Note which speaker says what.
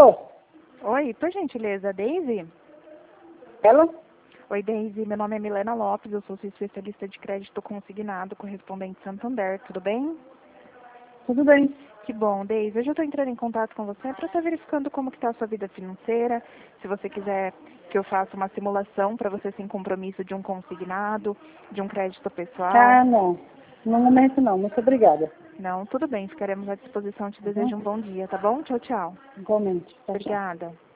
Speaker 1: Alô?
Speaker 2: Oi, por gentileza, Daisy?
Speaker 1: Ela?
Speaker 2: Oi, Daisy, meu nome é Milena Lopes, eu sou sua especialista de crédito consignado, correspondente Santander, tudo bem?
Speaker 1: Tudo bem.
Speaker 2: Que bom, Daisy. Hoje eu estou entrando em contato com você para estar verificando como que está a sua vida financeira, se você quiser que eu faça uma simulação para você sem compromisso de um consignado, de um crédito pessoal.
Speaker 1: Ah, não. No momento não. Muito obrigada.
Speaker 2: Não, tudo bem, ficaremos à disposição. Te
Speaker 1: Uhum.
Speaker 2: desejo um bom dia, tá bom? Tchau, tchau.
Speaker 1: Igualmente. Tchau, tchau.
Speaker 2: Obrigada.